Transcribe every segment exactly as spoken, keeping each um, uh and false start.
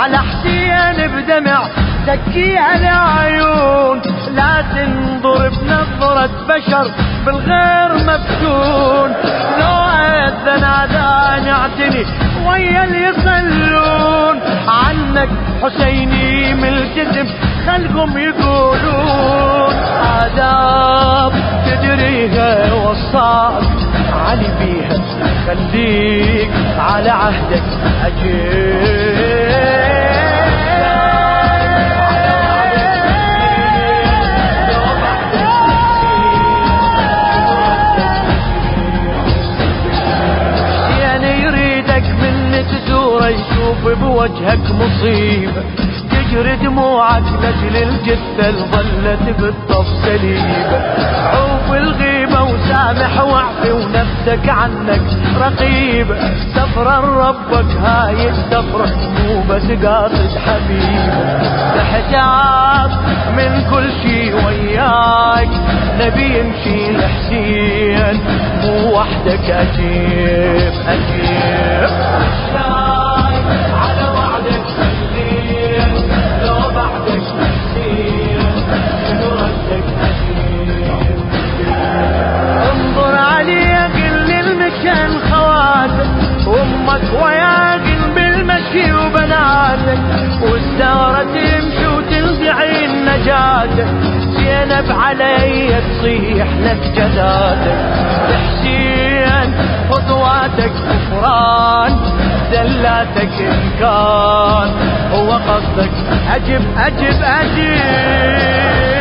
على حسين بدمع تكي على عيون، لا تنظر بنظرة بشر بالغير مفتون. لو أذن أذان اعتني ويا اللي يصلون عنك حسيني من الجسم خلقهم يقولون. آداب تدريها وصاك علي بيها خليك على عهدك أجيب. يشوف بوجهك مصيبة تجري دموعك لجل الجثة ظلت بالطف سليبة. عوف الغيبة وسامح واعفي ونفسك عنك رقيبة. سفرا ربك هاي السفرة مو بس قاصد حبيبة. تحتاج من كل شي وياك نبي يمشي لحسين مو وحدك أجيب أجيب. امك وياقن بالمشي وبناتك والزهرة تمشي وتلدعي نجاتك. زينب علي تصيح لك جداتك. حسين خطواتك غفران دلاتك إن كان هو قصدك أجب أجب أجب.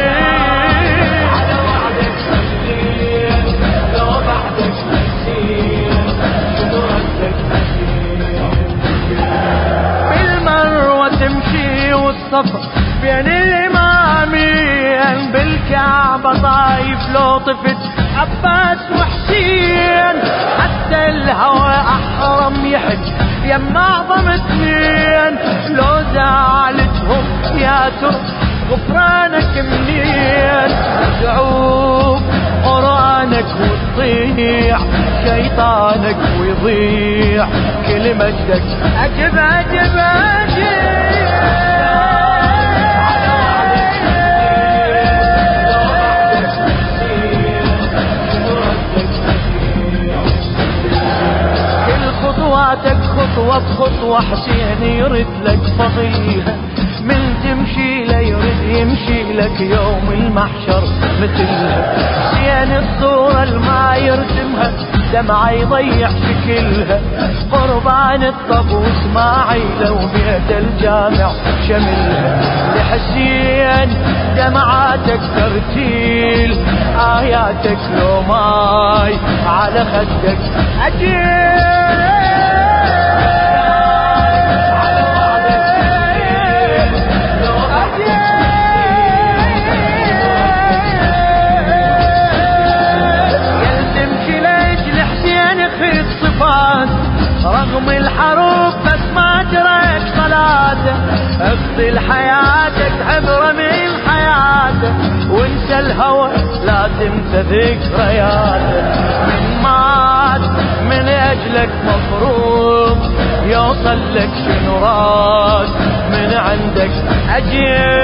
والصفا بين الإمامين بالكعبة طايف لو طفت عباس وحسين. حتى الهوى أحرم يحج يما أعظم اثنين. لو زعلتهم يا ترى غفرانك منين. ادعوك قرآنك وتطيع شيطانك ويضيع كل مجدك أجب أجب أجب. خطواتك خطوة بخطوة حسين يرد لك فضيها. من تمشي لا يرد يمشي لك يوم المحشر مثلها. حسين الصورة الما يرسمها دمعة يضيع شكلها. قربان الطب واسماعيل وبيت الجامع شملها. لحسين دمعاتك ترتيل آياتك لو ماي على خدك أجيب. رغم الحروب بس ما جريت صلاته. اقضي لحياتك عبرة من حياته وانسى الهوى لا تنسى ذكرياته. من مات من اجلك مفروض يوصل لك شنو راد من عندك أجيب.